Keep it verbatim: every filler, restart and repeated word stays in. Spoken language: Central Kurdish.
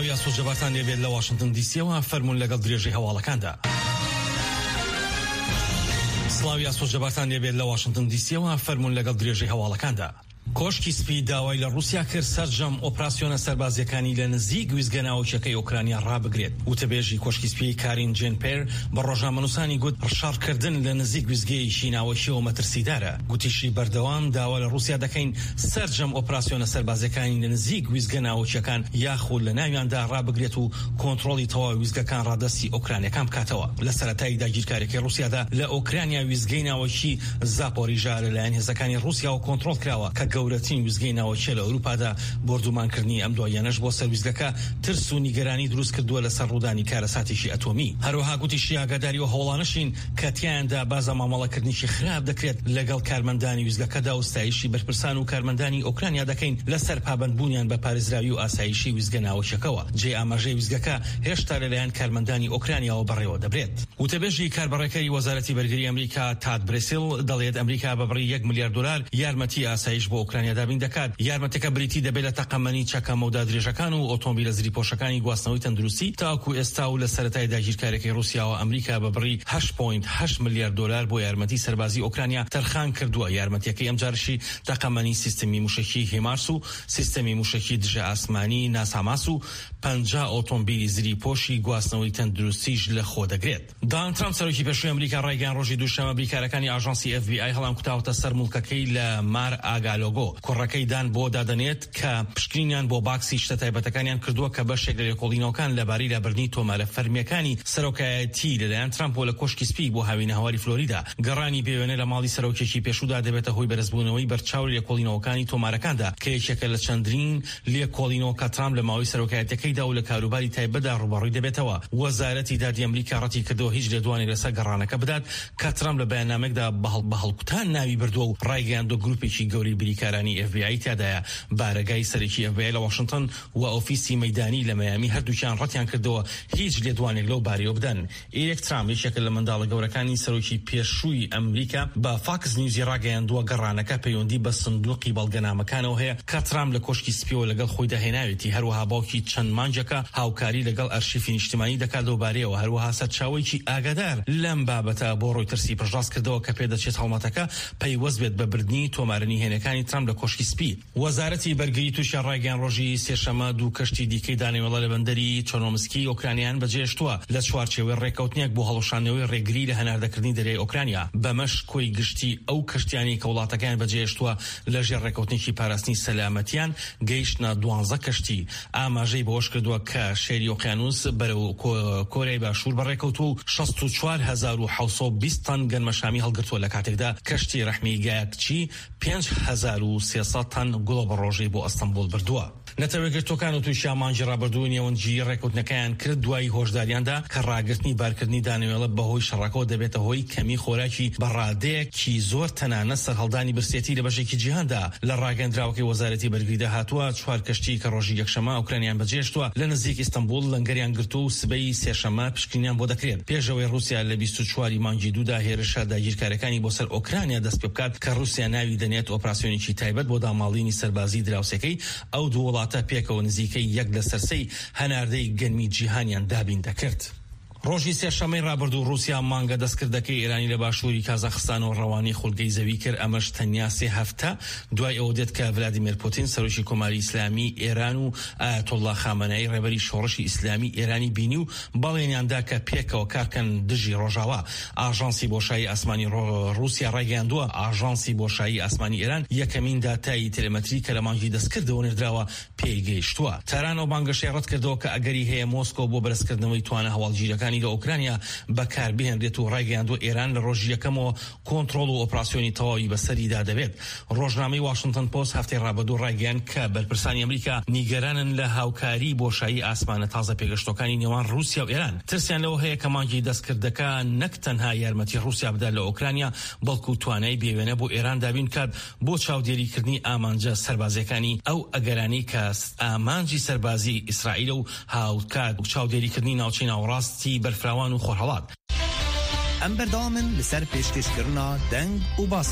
سلاوی سوجباتان لێبێت لە واشنگتن دیسیەوە فەرمون لەگەڵ درێژەی هەواڵەکاندا. سلاوی سوجباتان لێبێت لە واشنگتن دیسیەوە فەرمون لەگەڵ درێژەی هەواڵەکاندا. کۆشکی سپی داوای لە رووسیا کرد سەرجەم ئۆپراسیۆنە سەربازیەکانی لە نزیک ویزگەناوچەکەی ئۆکرانیا ڕابگرێت. وتەبێژی کۆشکی سپی کارین جێن پێر بە ڕۆژنامەنووسانی گوت ڕشارکردن لە نزیک ویزگەیەکی ناوەشیەوە مەترسیدارە. گوتیشی بەردەوام داوا لە رووسیا دەکەین سەرجەم ئۆپراسیۆنە سەربازیەکانی لە نزیک ویزگەناوچەکان یاخود لە ناویاندا ڕابگرێت و کۆنتڕۆڵی تەواوی ویزگەکان ڕادەستی ئۆکرانیەکان بکاتەوە. لە سەرەتای داگیرکاریەکەی رووسیادا لە ئۆکرانیا ویزگەی ناوەشی زاپۆریژا لەلایەن هێزەکانی رووسیا و کۆنتڕۆڵ کراوە کە گەورەترین ویزگەی ناوەچێ لە ئەوروپادا بردومانکردنی ئەم دوایانەش بۆ سەرویزگەکە ترس و نیگەرانی دروست کردووە لەسەر ڕوودانی کارەساتێکی ئەتۆمی. هەروەها گوتیشی ئاگاداری و هەوڵانەشین کە تیایاندا بازە مامەڵەکردنیشی خراپ دەکرێت لەگەڵ کارمەندانی ویزگەکەدا و ستایشی بەرپرسان و کارمەندانی ئۆکرانیا دەکەین لەسەر پابەندبوونیان بە پارێزراوی و ئاسایشی ویزگە ناوەچەکەوە. جێ ئاماژەی ویزگەکە هێشتا لەلایەن کارمەندانی ئۆکرانیاەوە بەڕێوە دەبرێت. وتەبێژی کاربڕێکەری وەزارەتی بەرگری ئەمریکا تاد برێسل دەڵێت ئەمریکا بەبڕی یەک ملیار دلار یارمەتی ئاسایش بۆ ئۆکرانیا دابین دەکات. یارمەتەکە بریتی دەبێت لە تەقەمەنی چەکەمە و دادرێژەکان و ئۆتۆمبیلە زریپۆشەکانی گواستنەوەی تەندروستی تاکو ئێستا و لە سەرەتای داگیرکاریەکەی رووسیاوە ئەمریکا بەبڕی هەشت پۆینت هەشت ملیار دلار بۆ یارمەتی سەربازی ئۆکرانیا تەرخان کردووە. یارمەتیەکەی ئەم جارشی تەقەمەنی سیستەمی موشکی هیمارس و سیستەمی موشکی دژە ئاسمانی ناساماس و پەنجا ئۆتۆمبیلی زریپۆشی گواستنەوەی تەندروستیش لە خۆ دەگرێت. دۆناڵد ترامپ سەرۆکی پێشووی ئەمریکا ڕایگەیاند ڕۆژی دووشەممە بریکارەکانی ئاژانسی ئەف بی ئای هەڵام کوتاوەتە سەر موڵکەکەی لە مار ئاگالۆگۆ. کوڕەکەی دان بۆ دادەنێت کە پشکنینیان بۆ باکسی شتە تایبەتەکانیان کردووە کە بەشێک لە لێکۆڵینەوەکان لەبارەی لابردنی تۆمارە فەرمیەکانی سەرۆکایەتی لەلایەن ترامپ بۆ لە کۆشکی سپی بۆ هاوینە هەواری فلۆریدا. گەڕانی پێوێنە لە ماڵی سەرۆکێکی پێشوودا دەبێتە هۆی بەرزبوونەوەی بەرچاو لێکۆڵینەوەکانی تۆمارەکاندا کە یەکێکە لە چەندرین لێکۆڵینەوە کە ترامپ لە ماوەی سەرۆکایەتەکەیدا و لە کاروباری تایبەتدا ڕوبەڕووی دەبێتەوە. وەزارەتی دادی ئەمریکا ڕەتی کردەوە هیچ لێدوانێک لەسەر گەڕانەکە بدات کە ترامپ لە بەیاننامەیەکدا بەهەڵکوتان ناوی بردووە و ڕایگەیاندوە گروپێکی گەوری بریکارانی ئەف بی ئای تیادایە. بارەگای سەرەکی ئەف بی ئای لە واشنگتن و ئۆفیسی مەیدانی لە مەیامی هەردووکیان ڕەتیان کردەوە هیچ لێدوانێک لەو بارەیەوە بدەن. ئێرێک ترامپ یەکێک لە منداڵە گەورەکانی سەرۆکی پێشووی ئەمریکا بە فاکس نیوزی ڕاگەیاندووە گەڕانەکە پەیوەندی بە سندوقی بەڵگەنامەکانەوە هەیە کە ترامپ لە کۆشکی سپیەوە لەگەڵ خۆی داهێناوێتی. هەروەها باوکی چەند مانجەکە هاوکاری لەگەڵ ئەرشیفی نیشتیمانی دەکات لەو بارەیەوە. هەروەها سەرچاوەیەکی ئاگادار لەم بابەتە بۆ ڕۆی ترسی پڕژاست کردەوە کە پێدەچێت هەڵمەتەکە پەیوەست بێت بە بردننی تۆمارنی هێنەکانی ترامپ لە کۆشکی سپی. وەزارەتی بەرگری تووشیان ڕایگەیاند ڕۆژی سێشەممە دوو کەشتی دیکەی دانەوێڵە لە بەندەری چۆنۆمسکی ئۆکرانیان بەجێهێشتووە لە چوارچێوەی ڕێکەوتنێک بۆ هەڵەشانەوەی ڕێگری لە هەناردەکردنی دەریای ئۆکرانیا. بەمەش کۆی گشتی ئەو کەشتیانی کە وڵاتەکان بەجێهێشتووە لەژێر ڕێکەوتنێکی پاراستنی سەلامەتیان گەیشتنە دوانزە کەشتی. ئاماژەی بەوەش کردووە کە شێری ئۆقیانوس بەرەو کۆرەی باشوور بەڕێکەوتووە و شەست و چوار هەزار و حەوت سەد و بیست تەن گەنمەشامی هەڵگرتووە لە کاتێکدا کەشتی ڕەحمی گایەکچی پێنج هەزار و سێسەد تەن گوڵۆ بەڕۆژەی بۆ ئەستەمبول بردووە. نەتەوەیەکگرتوەکان و تووشی ئامانجی ڕابردوو نێوەنجی ڕێکەوتنەکەیان کرد دوای هۆشداریاندا کە ڕاگرتنی بارکردنی دانەوێڵە بەهۆی شەڕەکەەوە دەبێتە هۆی کەمی خۆراکی بەڕادەیەکی زۆر تەنانە سەرهەڵدانی برسێتی لە بەشێکی جیهاندا. لە ڕاگەندراوەکەی وەزارەتی بەرگریدا هاتووە چوار کەشتی کە ڕۆژی یەکشەممە ئۆکرانیان بەجێهێشتووە لە نزیک ئیستەمبول لەنگەریان گرتووە و سبەی سێشەممە پشکنیان بۆ دەکرێت. پێشەوەی رووسیا لە بیست و چواری مانگی دوودا هێرشە داگیرکاریەکانی بۆ سەر ئۆکرانیا دەست پێ بکات کە رووسیا ناوی دەنێت ئۆپراسیۆنێکی تایبەت بۆ داماڵینی سەربازی دراوسەکەی. ئەو دوو وڵاتە پێکەوە نزیکەی یەک لە سەرسەی هەناردەی گەنمی جیهانیان دابین دەکرد. ڕۆژی سێشەممەی ڕابردوو رووسیا مانگە دەستکردەکەی ئێرانی لە باشووری کازاخستان و ڕەوانی خولگەی زەوی کرد. ئەمەش تەنیا سێ هەفتە دوای ئەوە دێت کە ڤلادیمیر پوتین سەرۆکی کۆماری ئیسلامی ئێران و ئایەتۆڵڵا خامنەئی ڕێبەری شۆڕشی ئیسلامی ئێرانی بینی و بەڵێنیاندا کە پێکەوە کارکەن دژی ڕۆژاوا. ئاژانسی بۆشایی ئاسمانی رووسیا ڕایگەیاندووە ئاژانسی بۆشایی ئاسمانی ئێران یەکەمین داتایی تەلەمەتری کە لە مانگی دەستکردەوە نێردراوە پێی گەیشتووە. تاران ئەو بانگەشەی ڕەت کردەوە کە ئەگەری هەیە مۆسکۆ بۆ بەرزکردنەوەی توانە هەواڵگیرەکانی لە ئۆکرانیا بەکاربهێنرێت و ڕایگەیاندوە ئێران لە ڕۆژی یەکەمەوە کۆنتڕۆڵ و ئۆپراسیۆنی تەواوی بەسەریدا دەبێت. ڕۆژنامەی واشنگتن پۆست هەفتەی ڕابردوو ڕایگەیاند کە بەرپرسانی ئەمریکا نیگەرانن لە هاوکاری بۆشایی ئاسمانە تازە پێگەشتەکانی نێوان رووسیا و ئێران. ترسیان لەوە هەیە کە مانگی دەستکردەکە نەک تەنها یارمەتی رووسیا بدات لە ئۆکرانیا بەڵکو توانای بێوێنە بۆ ئێران دابین کات بۆ چاودێریکردنی ئامانجە سەربازیەکانی ئەو ئەگەرانی کە ئامانجی سەربازی ئیسرائیل و هاوکات و چاودێریکردنی ناوچەی ناوەڕاستی بەرفراوان و خۆرهەڵات. ئەم بەردەوامن لەسەر پێشکەشکردنا دەنگ و باس